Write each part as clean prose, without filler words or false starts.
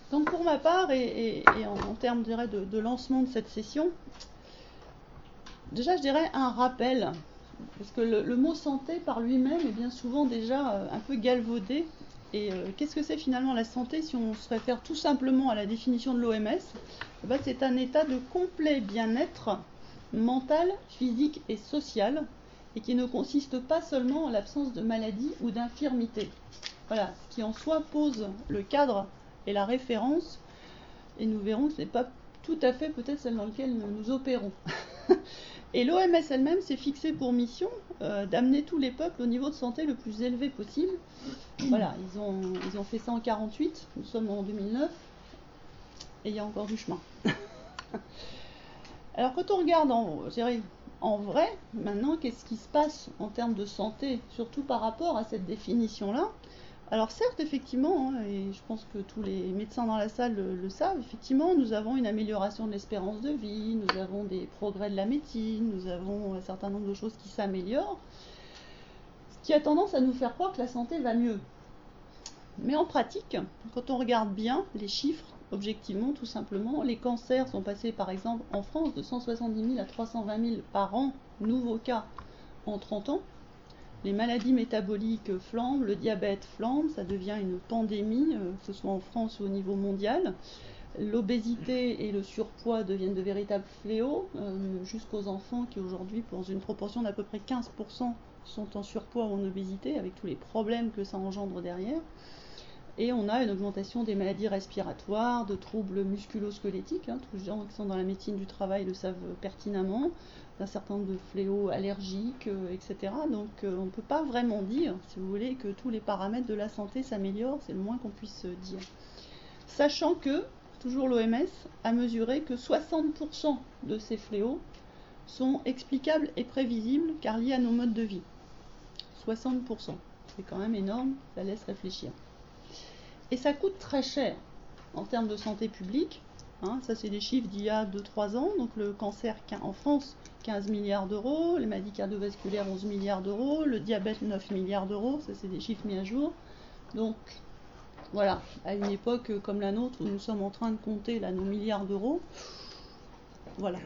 Donc pour ma part, et en termes je dirais, de lancement de cette session, déjà je dirais un rappel, parce que le mot santé par lui-même est bien souvent déjà un peu galvaudé. Et qu'est-ce que c'est finalement la santé si on se réfère tout simplement à la définition de l'OMS? C'est un état de complet bien-être mental, physique et social, et qui ne consiste pas seulement en l'absence de maladie ou d'infirmité. Voilà, ce qui en soi pose le cadre et la référence, et nous verrons que ce n'est pas tout à fait peut-être celle dans laquelle nous opérons. Et l'OMS elle-même s'est fixée pour mission d'amener tous les peuples au niveau de santé le plus élevé possible. Voilà, ils ont fait ça en 1948, nous sommes en 2009, et il y a encore du chemin. Alors quand on regarde en vrai, maintenant, qu'est-ce qui se passe en termes de santé, surtout par rapport à cette définition-là? Alors certes, effectivement, et je pense que tous les médecins dans la salle le savent, effectivement, nous avons une amélioration de l'espérance de vie, nous avons des progrès de la médecine, nous avons un certain nombre de choses qui s'améliorent, ce qui a tendance à nous faire croire que la santé va mieux. Mais en pratique, quand on regarde bien les chiffres, objectivement, tout simplement, les cancers sont passés par exemple en France de 170 000 à 320 000 par an, nouveaux cas en 30 ans. Les maladies métaboliques flambent, le diabète flambe, ça devient une pandémie, que ce soit en France ou au niveau mondial. L'obésité et le surpoids deviennent de véritables fléaux, jusqu'aux enfants qui aujourd'hui, dans une proportion d'à peu près 15%, sont en surpoids ou en obésité, avec tous les problèmes que ça engendre derrière. Et on a une augmentation des maladies respiratoires, de troubles musculo-squelettiques, tous les gens qui sont dans la médecine du travail le savent pertinemment, d'un certain nombre de fléaux allergiques, etc. Donc on ne peut pas vraiment dire, si vous voulez, que tous les paramètres de la santé s'améliorent, c'est le moins qu'on puisse dire. Sachant que, toujours l'OMS a mesuré que 60% de ces fléaux sont explicables et prévisibles car liés à nos modes de vie. 60%, c'est quand même énorme, ça laisse réfléchir. Et ça coûte très cher en termes de santé publique. Ça, c'est des chiffres d'il y a 2-3 ans. Donc le cancer en France, 15 milliards d'euros. Les maladies cardiovasculaires, 11 milliards d'euros. Le diabète, 9 milliards d'euros. Ça, c'est des chiffres mis à jour. Donc, voilà, à une époque comme la nôtre, où nous sommes en train de compter là, nos milliards d'euros, voilà.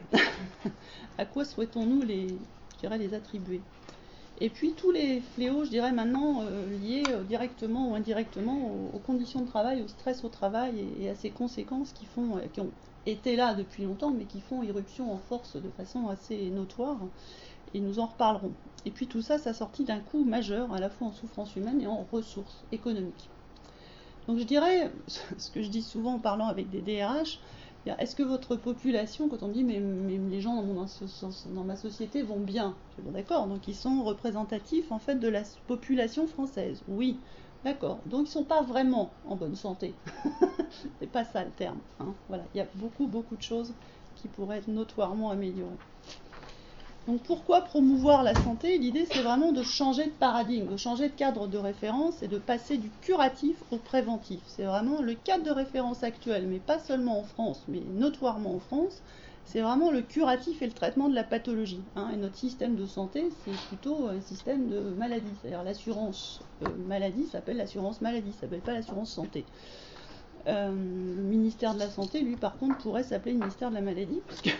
À quoi souhaitons-nous les attribuer? Et puis tous les fléaux, je dirais maintenant, liés directement ou indirectement aux conditions de travail, au stress au travail et à ses conséquences qui ont été là depuis longtemps, mais qui font irruption en force de façon assez notoire, et nous en reparlerons. Et puis tout ça, ça a sorti d'un coût majeur, à la fois en souffrance humaine et en ressources économiques. Donc je dirais, ce que je dis souvent en parlant avec des DRH, est-ce que votre population, quand on dit mais les gens dans ma société vont bien, je dis bon d'accord, donc ils sont représentatifs en fait de la population française, oui, d'accord, donc ils ne sont pas vraiment en bonne santé, c'est pas ça le terme, voilà, il y a beaucoup de choses qui pourraient être notoirement améliorées. Donc pourquoi promouvoir la santé? L'idée c'est vraiment de changer de paradigme, de changer de cadre de référence et de passer du curatif au préventif. C'est vraiment le cadre de référence actuel, mais pas seulement en France, mais notoirement en France, c'est vraiment le curatif et le traitement de la pathologie. Et notre système de santé, c'est plutôt un système de maladie. C'est-à-dire l'assurance maladie s'appelle l'assurance maladie, ça s'appelle pas l'assurance santé. Le ministère de la Santé, lui par contre, pourrait s'appeler le ministère de la Maladie, parce que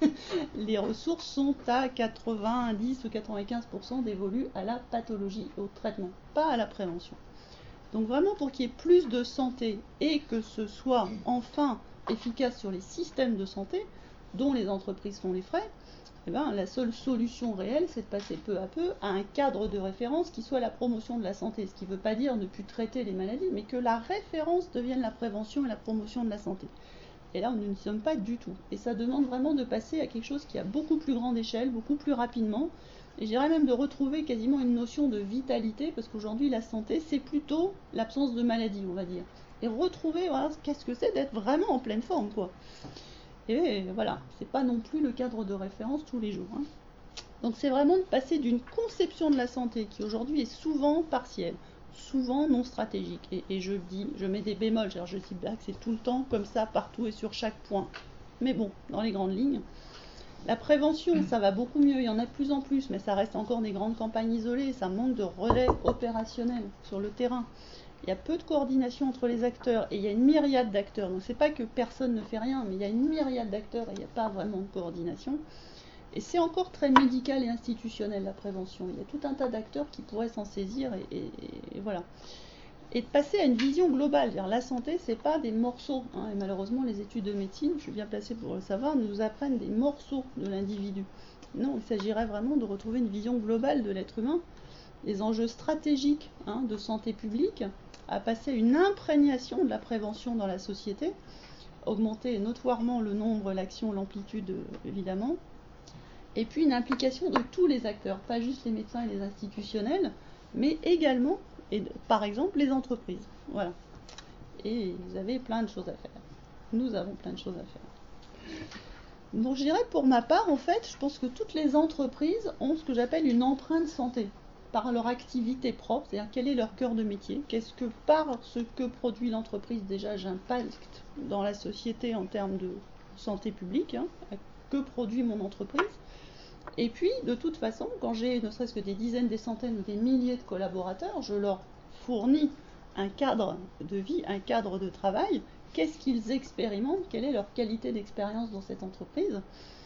les ressources sont à 90 ou 95% dévolues à la pathologie, au traitement, pas à la prévention. Donc vraiment pour qu'il y ait plus de santé et que ce soit enfin efficace sur les systèmes de santé, dont les entreprises font les frais, la seule solution réelle, c'est de passer peu à peu à un cadre de référence qui soit la promotion de la santé. Ce qui ne veut pas dire ne plus traiter les maladies, mais que la référence devienne la prévention et la promotion de la santé. Et là, nous n'y sommes pas du tout. Et ça demande vraiment de passer à quelque chose qui est à beaucoup plus grande échelle, beaucoup plus rapidement. Et je dirais même de retrouver quasiment une notion de vitalité, parce qu'aujourd'hui, la santé, c'est plutôt l'absence de maladie, on va dire. Et retrouver, voilà, qu'est-ce que c'est d'être vraiment en pleine forme, quoi. Et voilà, c'est pas non plus le cadre de référence tous les jours. Donc c'est vraiment de passer d'une conception de la santé qui aujourd'hui est souvent partielle, souvent non stratégique. Et je mets des bémols, je dis pas que c'est tout le temps comme ça, partout et sur chaque point. Mais bon, dans les grandes lignes. La prévention, ça va beaucoup mieux, il y en a de plus en plus, mais ça reste encore des grandes campagnes isolées, ça manque de relais opérationnels sur le terrain. il y a peu de coordination entre les acteurs et il y a une myriade d'acteurs. Donc c'est pas que personne ne fait rien, mais il y a une myriade d'acteurs et il n'y a pas vraiment de coordination. Et c'est encore très médical et institutionnel la prévention. Il y a tout un tas d'acteurs qui pourraient s'en saisir et voilà. Et de passer à une vision globale. La santé, c'est pas des morceaux. Et malheureusement, les études de médecine, je suis bien placée pour le savoir, nous apprennent des morceaux de l'individu. Non, il s'agirait vraiment de retrouver une vision globale de l'être humain, les enjeux stratégiques de santé publique, à passer à une imprégnation de la prévention dans la société, augmenter notoirement le nombre, l'action, l'amplitude, évidemment, et puis une implication de tous les acteurs, pas juste les médecins et les institutionnels, mais également, par exemple, les entreprises. Voilà. Et vous avez plein de choses à faire. Nous avons plein de choses à faire. Donc je dirais pour ma part, en fait, je pense que toutes les entreprises ont ce que j'appelle une empreinte santé, par leur activité propre, c'est-à-dire quel est leur cœur de métier, qu'est-ce que par ce que produit l'entreprise, déjà j'impacte dans la société en termes de santé publique, que produit mon entreprise. Et puis, de toute façon, quand j'ai ne serait-ce que des dizaines, des centaines ou des milliers de collaborateurs, je leur fournis un cadre de vie, un cadre de travail. Qu'est-ce qu'ils expérimentent? Quelle est leur qualité d'expérience dans cette entreprise?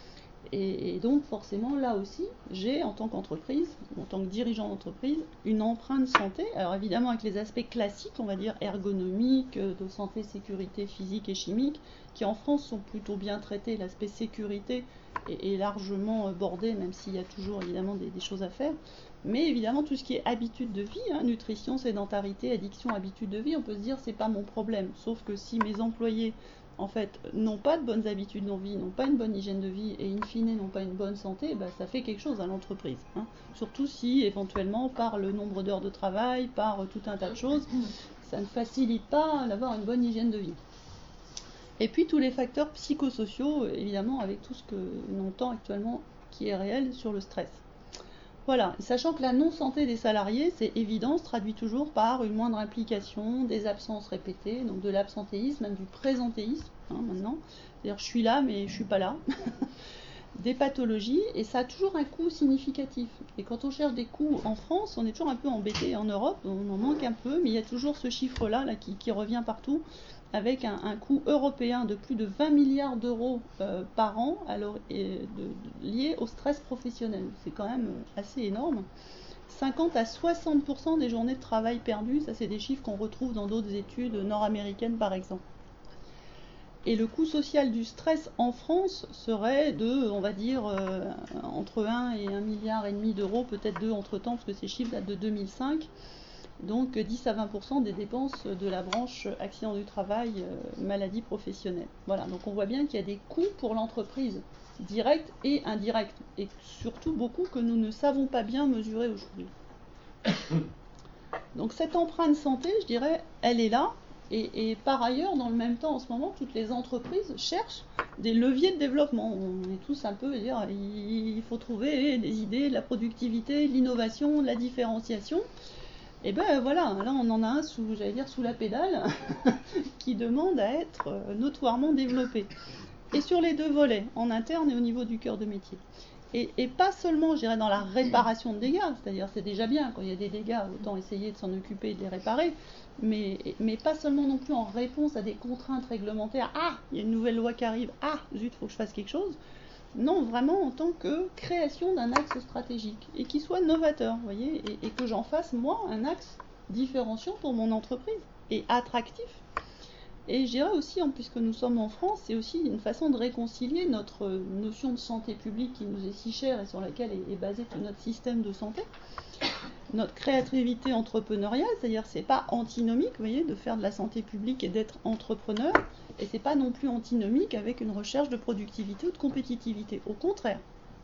Et donc, forcément, là aussi, j'ai, en tant qu'entreprise, en tant que dirigeant d'entreprise, une empreinte santé. Alors, évidemment, avec les aspects classiques, on va dire ergonomiques, de santé, sécurité physique et chimique, qui en France sont plutôt bien traités. L'aspect sécurité est largement bordé, même s'il y a toujours, évidemment, des choses à faire. Mais évidemment, tout ce qui est habitude de vie, nutrition, sédentarité, addiction, habitude de vie, on peut se dire, c'est pas mon problème. Sauf que si mes employés en fait, n'ont pas de bonnes habitudes de vie, n'ont pas une bonne hygiène de vie et in fine n'ont pas une bonne santé, ça fait quelque chose à l'entreprise. Surtout si éventuellement par le nombre d'heures de travail, par tout un tas de choses, ça ne facilite pas d'avoir une bonne hygiène de vie. Et puis tous les facteurs psychosociaux, évidemment, avec tout ce que l'on entend actuellement qui est réel sur le stress. Voilà, sachant que la non-santé des salariés, c'est évident, se traduit toujours par une moindre implication, des absences répétées, donc de l'absentéisme, même du présentéisme, maintenant. C'est-à-dire je suis là, mais je suis pas là. Des pathologies, et ça a toujours un coût significatif. Et quand on cherche des coûts en France, on est toujours un peu embêté. En Europe, on en manque un peu, mais il y a toujours ce chiffre-là qui revient partout, avec un coût européen de plus de 20 milliards d'euros par an lié au stress professionnel. C'est quand même assez énorme. 50 à 60% des journées de travail perdues, ça c'est des chiffres qu'on retrouve dans d'autres études nord-américaines par exemple. Et le coût social du stress en France serait de, on va dire, entre 1 et 1,5 milliard d'euros, peut-être 2 entre-temps, parce que ces chiffres datent de 2005. Donc 10 à 20% des dépenses de la branche accident du travail, maladie professionnelle. Voilà, donc on voit bien qu'il y a des coûts pour l'entreprise, directs et indirects, et surtout beaucoup que nous ne savons pas bien mesurer aujourd'hui. Donc cette empreinte santé, je dirais, elle est là, et par ailleurs, dans le même temps, en ce moment, toutes les entreprises cherchent des leviers de développement. On est tous un peu à dire, il faut trouver des idées, de la productivité, de l'innovation, de la différenciation. Et ben voilà, là on en a un sous la pédale, qui demande à être notoirement développé. Et sur les deux volets, en interne et au niveau du cœur de métier. Et pas seulement, je dirais, dans la réparation de dégâts, c'est-à-dire c'est déjà bien, quand il y a des dégâts, autant essayer de s'en occuper et de les réparer, mais pas seulement non plus en réponse à des contraintes réglementaires, il y a une nouvelle loi qui arrive, zut, il faut que je fasse quelque chose. Non, vraiment en tant que création d'un axe stratégique et qui soit novateur, vous voyez, et que j'en fasse, moi, un axe différenciant pour mon entreprise et attractif. Et je dirais aussi, puisque nous sommes en France, c'est aussi une façon de réconcilier notre notion de santé publique qui nous est si chère et sur laquelle est basé tout notre système de santé, notre créativité entrepreneuriale, c'est-à-dire c'est pas antinomique, vous voyez, de faire de la santé publique et d'être entrepreneur, et c'est pas non plus antinomique avec une recherche de productivité ou de compétitivité, au contraire.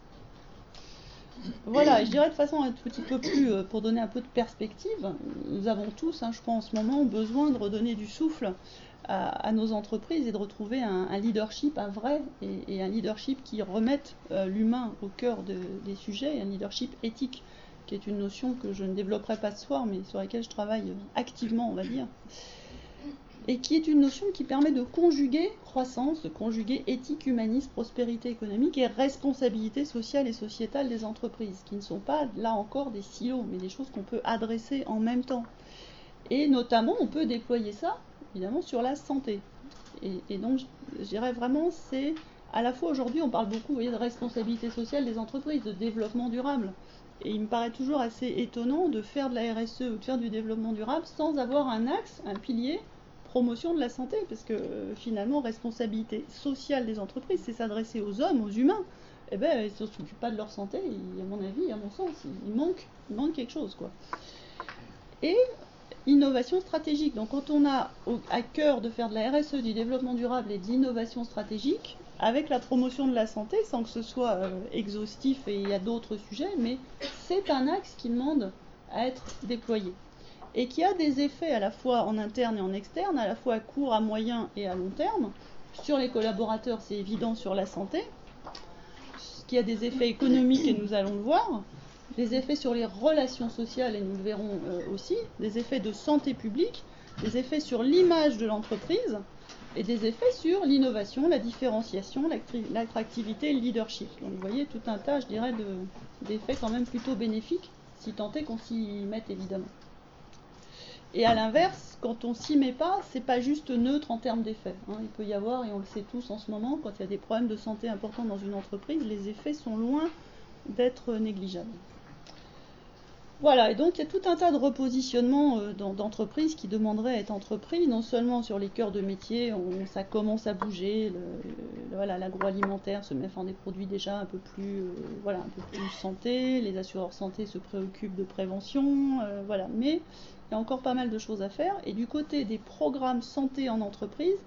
Voilà, je dirais de façon un petit peu plus, pour donner un peu de perspective, nous avons tous, je crois en ce moment, besoin de redonner du souffle à nos entreprises et de retrouver un leadership, un vrai, et un leadership qui remette l'humain au cœur des sujets, et un leadership éthique, qui est une notion que je ne développerai pas ce soir, mais sur laquelle je travaille activement, on va dire, et qui est une notion qui permet de conjuguer croissance, de conjuguer éthique, humanisme, prospérité économique et responsabilité sociale et sociétale des entreprises, qui ne sont pas, là encore, des silos, mais des choses qu'on peut adresser en même temps. Et notamment, on peut déployer ça, évidemment, sur la santé. Et donc, je dirais vraiment, c'est à la fois aujourd'hui, on parle beaucoup, vous voyez, de responsabilité sociale des entreprises, de développement durable. Et il me paraît toujours assez étonnant de faire de la RSE ou de faire du développement durable sans avoir un axe, un pilier, promotion de la santé, parce que finalement, responsabilité sociale des entreprises, c'est s'adresser aux hommes, aux humains. Eh bien, ils ne s'occupent pas de leur santé, à mon avis, à mon sens, il manque quelque chose, quoi. Et innovation stratégique. Donc quand on a à cœur de faire de la RSE, du développement durable et de l'innovation stratégique, avec la promotion de la santé, sans que ce soit exhaustif et il y a d'autres sujets, mais c'est un axe qui demande à être déployé. Et qui a des effets à la fois en interne et en externe, à la fois à court, à moyen et à long terme. Sur les collaborateurs, c'est évident sur la santé, qui a des effets économiques et nous allons le voir, des effets sur les relations sociales et nous le verrons aussi, des effets de santé publique, des effets sur l'image de l'entreprise et des effets sur l'innovation, la différenciation, l'attractivité et le leadership. Donc vous voyez tout un tas, je dirais, d'effets quand même plutôt bénéfiques, si tant est qu'on s'y mette évidemment. Et à l'inverse, quand on s'y met pas, c'est pas juste neutre en termes d'effets. Il peut y avoir, et on le sait tous en ce moment, quand il y a des problèmes de santé importants dans une entreprise, les effets sont loin d'être négligeables. Voilà, et donc il y a tout un tas de repositionnements d'entreprises qui demanderaient à être entrepris, non seulement sur les cœurs de métier, ça commence à bouger, l'agroalimentaire se met en des produits déjà un peu plus santé, les assureurs santé se préoccupent de prévention, mais il y a encore pas mal de choses à faire. Et du côté des programmes santé en entreprise,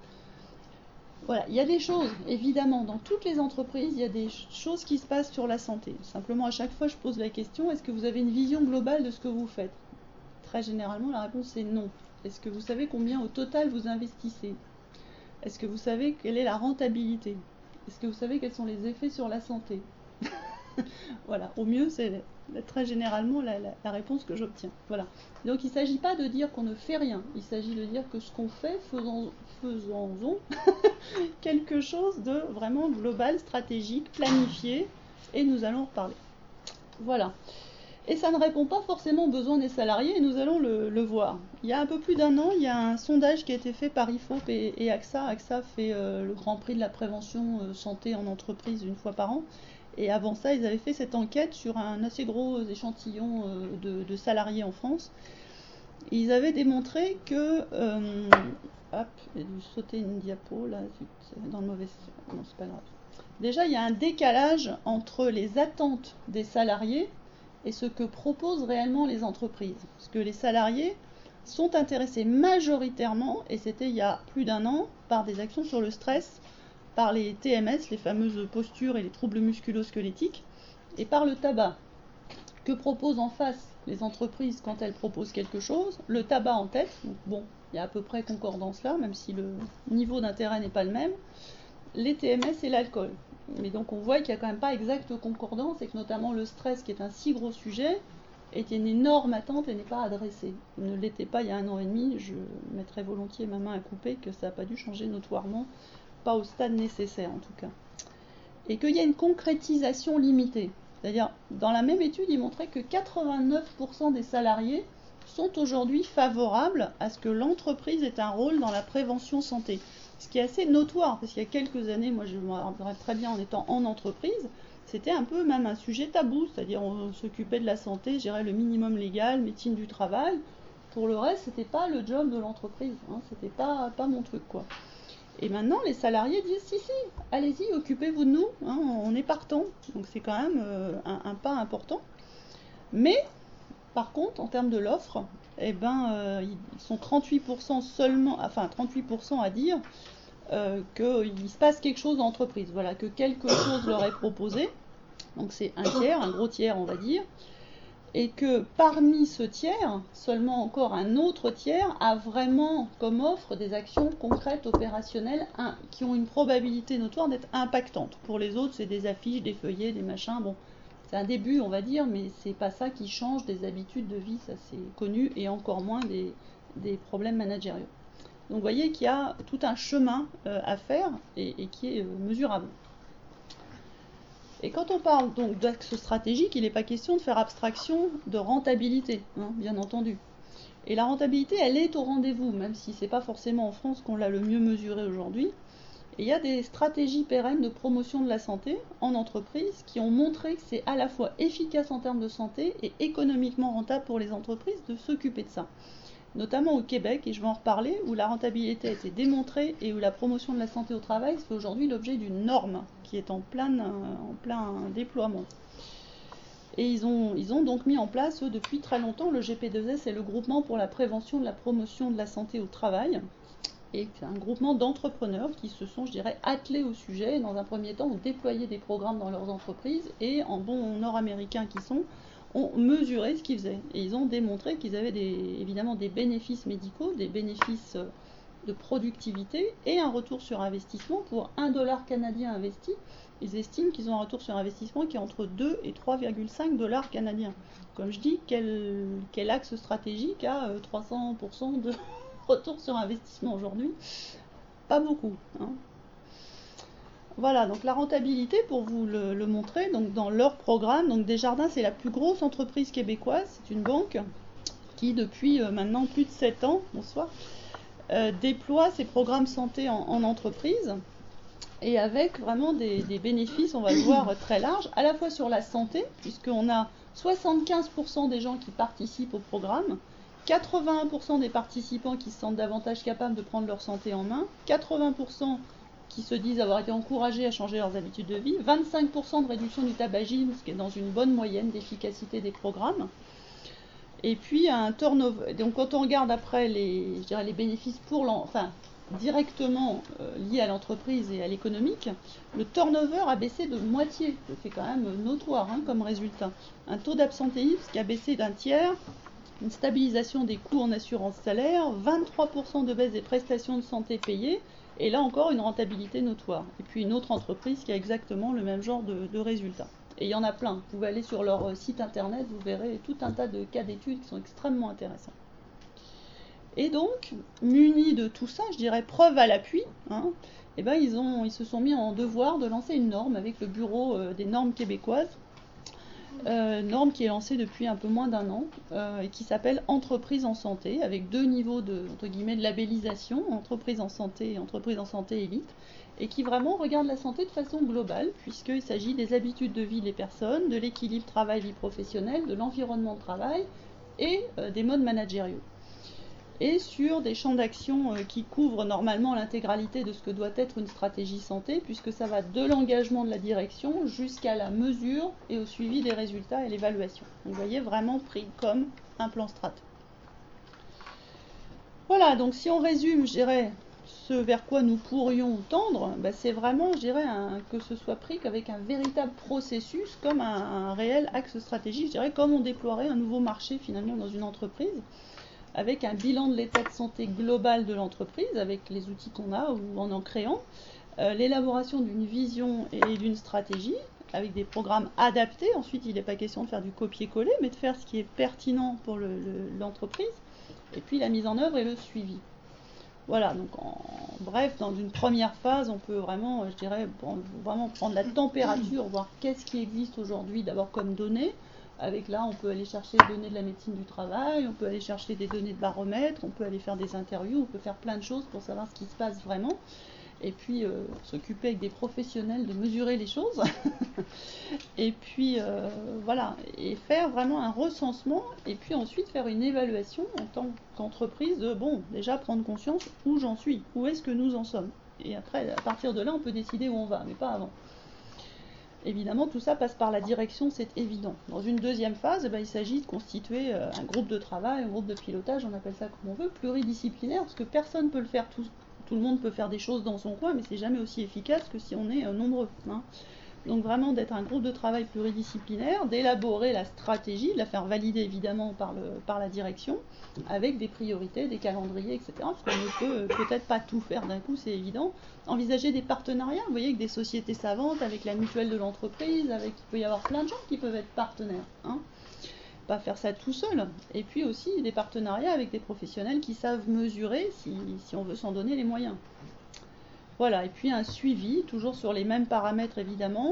il y a des choses, évidemment, dans toutes les entreprises, il y a des choses qui se passent sur la santé. Simplement, à chaque fois, je pose la question, est-ce que vous avez une vision globale de ce que vous faites ? Très généralement, la réponse est non. Est-ce que vous savez combien au total vous investissez ? Est-ce que vous savez quelle est la rentabilité ? Est-ce que vous savez quels sont les effets sur la santé ? Voilà, au mieux, c'est très généralement la réponse que j'obtiens. Voilà. Donc il ne s'agit pas de dire qu'on ne fait rien, il s'agit de dire que ce qu'on fait, faisons-en quelque chose de vraiment global, stratégique, planifié, et nous allons en reparler. Voilà. Et ça ne répond pas forcément aux besoins des salariés, et nous allons le voir. Il y a un peu plus d'un an, il y a un sondage qui a été fait par IFOP et AXA. AXA fait le Grand Prix de la prévention santé en entreprise une fois par an. Et avant ça, ils avaient fait cette enquête sur un assez gros échantillon de salariés en France. Ils avaient démontré que... j'ai dû sauter une diapo, là, dans le mauvais... Non, c'est pas grave. Déjà, il y a un décalage entre les attentes des salariés et ce que proposent réellement les entreprises. Parce que les salariés sont intéressés majoritairement, et c'était il y a plus d'un an, par des actions sur le stress, par les TMS, les fameuses postures et les troubles musculo-squelettiques, et par le tabac. Que proposent en face les entreprises quand elles proposent quelque chose ? Le tabac en tête, donc bon, il y a à peu près concordance là, même si le niveau d'intérêt n'est pas le même, les TMS et l'alcool. Mais donc on voit qu'il n'y a quand même pas exacte concordance et que notamment le stress, qui est un si gros sujet, est une énorme attente et n'est pas adressée. Il ne l'était pas il y a 1 an et demi, je mettrais volontiers ma main à couper que ça n'a pas dû changer notoirement, pas au stade nécessaire en tout cas. Et qu'il y a une concrétisation limitée. C'est-à-dire, dans la même étude, il montrait que 89% des salariés sont aujourd'hui favorables à ce que l'entreprise ait un rôle dans la prévention santé. Ce qui est assez notoire, parce qu'il y a quelques années, moi je me rappelle très bien en étant en entreprise, c'était un peu même un sujet tabou, c'est-à-dire on s'occupait de la santé, gérait le minimum légal, médecine du travail. Pour le reste, c'était pas le job de l'entreprise, c'était pas mon truc quoi. Et maintenant, les salariés disent si, allez-y, occupez-vous de nous, on est partant. Donc c'est quand même un pas important. Mais, par contre, en termes de l'offre, ils sont 38% seulement, 38% à dire qu'il se passe quelque chose dans l'entreprise. Voilà, que quelque chose leur est proposé. Donc c'est un tiers, un gros tiers, on va dire. Et que parmi ce tiers, seulement encore un autre tiers a vraiment comme offre des actions concrètes, opérationnelles, qui ont une probabilité notoire d'être impactantes. Pour les autres, c'est des affiches, des feuillets, des machins. Bon, c'est un début, on va dire, mais c'est pas ça qui change des habitudes de vie, ça c'est connu, et encore moins des problèmes managériaux. Donc vous voyez qu'il y a tout un chemin à faire et qui est mesurable. Et quand on parle donc d'axe stratégique, il n'est pas question de faire abstraction de rentabilité, bien entendu. Et la rentabilité, elle est au rendez-vous, même si c'est pas forcément en France qu'on l'a le mieux mesurée aujourd'hui. Et il y a des stratégies pérennes de promotion de la santé en entreprise qui ont montré que c'est à la fois efficace en termes de santé et économiquement rentable pour les entreprises de s'occuper de ça. Notamment au Québec, et je vais en reparler, où la rentabilité a été démontrée et où la promotion de la santé au travail fait aujourd'hui l'objet d'une norme qui est en plein déploiement. Et ils ont donc mis en place, eux, depuis très longtemps, le GP2S, c'est le groupement pour la prévention de la promotion de la santé au travail. Et c'est un groupement d'entrepreneurs qui se sont, je dirais, attelés au sujet. Et dans un premier temps, ont déployé des programmes dans leurs entreprises et, en bons nord-américains qui sont, ont mesuré ce qu'ils faisaient. Et ils ont démontré qu'ils avaient évidemment des bénéfices médicaux, des bénéfices de productivité et un retour sur investissement. Pour 1 dollar canadien investi, ils estiment qu'ils ont un retour sur investissement qui est entre 2 et 3,5 dollars canadiens. Comme je dis, quel axe stratégique a 300% de retour sur investissement aujourd'hui? Pas beaucoup. Hein. Voilà, donc la rentabilité, pour vous le montrer, donc dans leur programme, donc Desjardins, c'est la plus grosse entreprise québécoise, c'est une banque qui, depuis maintenant plus de 7 ans, bonsoir, déploie ses programmes santé en entreprise, et avec vraiment des bénéfices, on va le voir, très larges, à la fois sur la santé, puisqu'on a 75% des gens qui participent au programme, 81% des participants qui se sentent davantage capables de prendre leur santé en main, 80% qui se disent avoir été encouragés à changer leurs habitudes de vie, 25% de réduction du tabagisme, ce qui est dans une bonne moyenne d'efficacité des programmes. Et puis un turnover. Donc quand on regarde après les bénéfices directement liés à l'entreprise et à l'économique, le turnover a baissé de moitié. C'est quand même notoire comme résultat. Un taux d'absentéisme qui a baissé d'un tiers, une stabilisation des coûts en assurance salaire, 23% de baisse des prestations de santé payées, et là encore une rentabilité notoire. Et puis une autre entreprise qui a exactement le même genre de résultats. Et il y en a plein. Vous pouvez aller sur leur site internet, vous verrez tout un tas de cas d'études qui sont extrêmement intéressants. Et donc, munis de tout ça, je dirais preuve à l'appui, et ben ils se sont mis en devoir de lancer une norme avec le bureau des normes québécoises, norme qui est lancée depuis un peu moins d'un an et qui s'appelle Entreprise en santé, avec 2 niveaux de labellisation, Entreprise en santé et Entreprise en santé élite, et qui vraiment regarde la santé de façon globale, puisqu'il s'agit des habitudes de vie des personnes, de l'équilibre travail-vie professionnelle, de l'environnement de travail et des modes managériaux. Et sur des champs d'action qui couvrent normalement l'intégralité de ce que doit être une stratégie santé, puisque ça va de l'engagement de la direction jusqu'à la mesure et au suivi des résultats et l'évaluation. Vous voyez, vraiment pris comme un plan strat. Voilà, donc si on résume, je dirais, ce vers quoi nous pourrions tendre, c'est vraiment, je dirais, que ce soit pris qu'avec un véritable processus, comme un réel axe stratégique, je dirais, comme on déploierait un nouveau marché finalement dans une entreprise, avec un bilan de l'état de santé global de l'entreprise, avec les outils qu'on a ou en créant, l'élaboration d'une vision et d'une stratégie, avec des programmes adaptés. Ensuite, il n'est pas question de faire du copier-coller, mais de faire ce qui est pertinent pour l'entreprise, et puis la mise en œuvre et le suivi. Voilà, donc bref, dans une première phase, on peut vraiment, je dirais, vraiment prendre la température, voir qu'est-ce qui existe aujourd'hui d'abord comme données. Avec là, on peut aller chercher des données de la médecine du travail, on peut aller chercher des données de baromètre, on peut aller faire des interviews, on peut faire plein de choses pour savoir ce qui se passe vraiment. Et puis s'occuper avec des professionnels de mesurer les choses. Et puis voilà, et faire vraiment un recensement, et puis ensuite faire une évaluation en tant qu'entreprise de, déjà prendre conscience où j'en suis, où est-ce que nous en sommes. Et après, à partir de là, on peut décider où on va, mais pas avant. Évidemment, tout ça passe par la direction, c'est évident. Dans une deuxième phase, il s'agit de constituer un groupe de travail, un groupe de pilotage, on appelle ça comme on veut, pluridisciplinaire, parce que personne ne peut le faire tout le monde peut faire des choses dans son coin, mais c'est jamais aussi efficace que si on est nombreux. Donc vraiment d'être un groupe de travail pluridisciplinaire, d'élaborer la stratégie, de la faire valider évidemment par la direction, avec des priorités, des calendriers, etc. Parce qu'on ne peut peut-être pas tout faire d'un coup, c'est évident. Envisager des partenariats, vous voyez, avec des sociétés savantes, avec la mutuelle de l'entreprise, il peut y avoir plein de gens qui peuvent être partenaires. Pas faire ça tout seul. Et puis aussi des partenariats avec des professionnels qui savent mesurer si on veut s'en donner les moyens. Voilà, et puis un suivi, toujours sur les mêmes paramètres évidemment,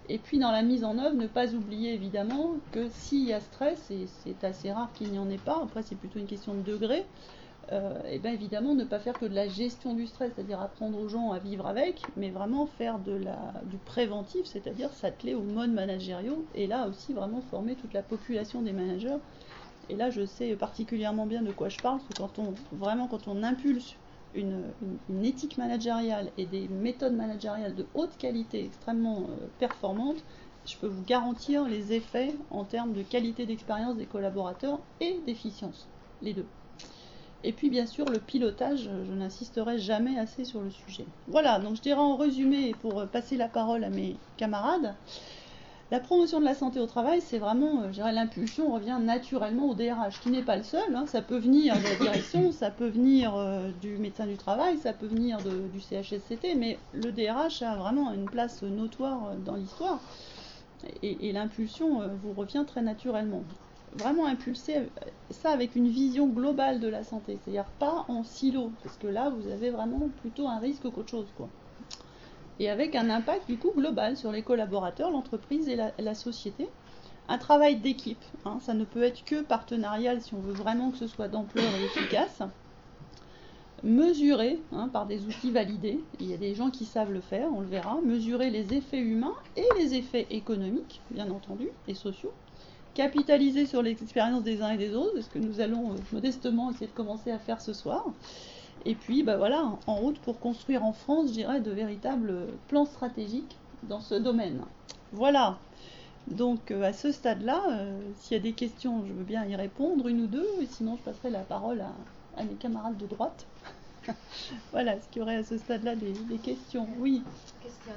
Et puis dans la mise en œuvre, ne pas oublier évidemment que s'il y a stress, et c'est assez rare qu'il n'y en ait pas, après c'est plutôt une question de degré, et bien évidemment ne pas faire que de la gestion du stress, c'est-à-dire apprendre aux gens à vivre avec, mais vraiment faire du préventif, c'est-à-dire s'atteler aux modes managériaux, et là aussi vraiment former toute la population des managers. Et là je sais particulièrement bien de quoi je parle, parce que quand on impulse une éthique managériale et des méthodes managériales de haute qualité, extrêmement performantes, je peux vous garantir les effets en termes de qualité d'expérience des collaborateurs et d'efficience, les deux. Et puis bien sûr le pilotage, je n'insisterai jamais assez sur le sujet. Voilà, donc je dirais en résumé, pour passer la parole à mes camarades, la promotion de la santé au travail, c'est vraiment, je dirais, l'impulsion revient naturellement au DRH, qui n'est pas le seul, hein. Ça peut venir de la direction, ça peut venir du médecin du travail, ça peut venir du CHSCT, mais le DRH a vraiment une place notoire dans l'histoire, et l'impulsion vous revient très naturellement. Vraiment impulser ça avec une vision globale de la santé, c'est-à-dire pas en silo, parce que là, vous avez vraiment plutôt un risque qu'autre chose, quoi. Et avec un impact du coup global sur les collaborateurs, l'entreprise et la société. Un travail d'équipe, hein, ça ne peut être que partenarial si on veut vraiment que ce soit d'ampleur et efficace. Mesurer par des outils validés, il y a des gens qui savent le faire, on le verra, mesurer les effets humains et les effets économiques, bien entendu, et sociaux. Capitaliser sur l'expérience des uns et des autres, ce que nous allons modestement essayer de commencer à faire ce soir. Et puis, voilà, en route pour construire en France, je dirais, de véritables plans stratégiques dans ce domaine. Voilà. Donc, à ce stade-là, s'il y a des questions, je veux bien y répondre, une ou deux, et sinon, je passerai la parole à mes camarades de droite. Voilà, est-ce qu'il y aurait à ce stade-là des questions? Oui. Question.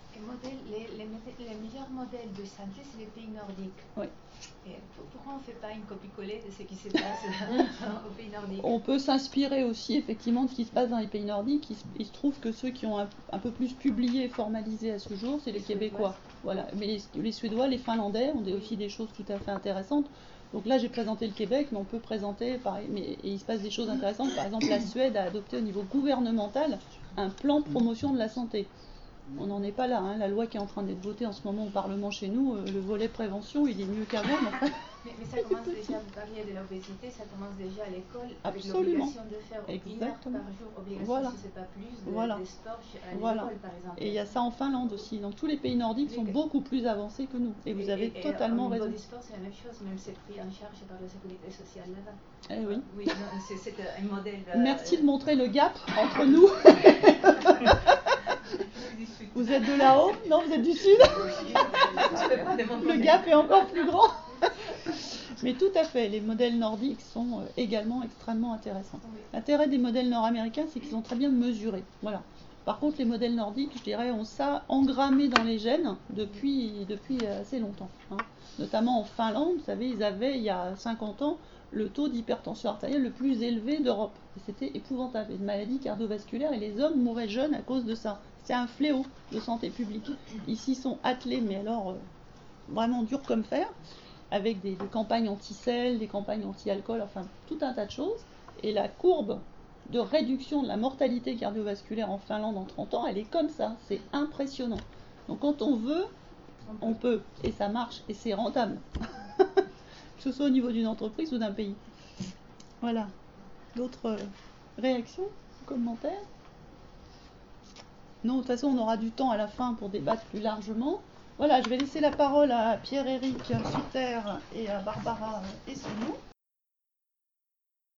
Les meilleurs modèles de santé, c'est les pays nordiques. Oui. Et pourquoi on ne fait pas une copie-collée de ce qui se passe aux pays nordiques? On peut s'inspirer aussi effectivement de ce qui se passe dans les pays nordiques. Il se trouve que ceux qui ont un peu plus publié et formalisé à ce jour, c'est les Québécois. Voilà. Mais les Suédois, les Finlandais ont aussi des choses tout à fait intéressantes. Donc là, j'ai présenté le Québec, mais on peut présenter, et il se passe des choses intéressantes. Par exemple, la Suède a adopté au niveau gouvernemental un plan de promotion de la santé. On n'en est pas là, hein. La loi qui est en train d'être votée en ce moment au Parlement chez nous, le volet prévention, il est mieux qu'avant. Mais ça commence déjà, vous parliez de l'obésité, ça commence déjà à l'école, avec l'obligation de faire une heure par jour, obligation si ce n'est pas plus, de sport à l'école par exemple. Et il y a ça en Finlande aussi, donc tous les pays nordiques sont beaucoup plus avancés que nous, et vous avez totalement raison. Au niveau du sport, c'est la même chose, même c'est pris en charge par la sécurité sociale là-bas. Eh oui. Oui, c'est un modèle... Merci de montrer le gap entre nous. Vous êtes de là-haut? Non, vous êtes du sud? Le gap est encore plus grand. Mais tout à fait, les modèles nordiques sont également extrêmement intéressants. L'intérêt des modèles nord-américains, c'est qu'ils sont très bien mesurés. Voilà. Par contre, les modèles nordiques, je dirais, ont ça engrammé dans les gènes depuis assez longtemps. Hein. Notamment en Finlande, vous savez, ils avaient, il y a 50 ans, le taux d'hypertension artérielle le plus élevé d'Europe. Et c'était épouvantable. Une maladie cardiovasculaire, et les hommes mouraient jeunes à cause de ça. C'est un fléau de santé publique. Ici, ils sont attelés, mais alors vraiment durs comme fer, avec des campagnes anti-sel, des campagnes anti-alcool, enfin tout un tas de choses. Et la courbe de réduction de la mortalité cardiovasculaire en Finlande en 30 ans, elle est comme ça. C'est impressionnant. Donc quand on veut, on peut. Et ça marche. Et c'est rentable. Que ce soit au niveau d'une entreprise ou d'un pays. Voilà. D'autres réactions, commentaires? Non, de toute façon, on aura du temps à la fin pour débattre plus largement. Voilà, je vais laisser la parole à Pierre-Éric Sutter et à Barbara Essonneau.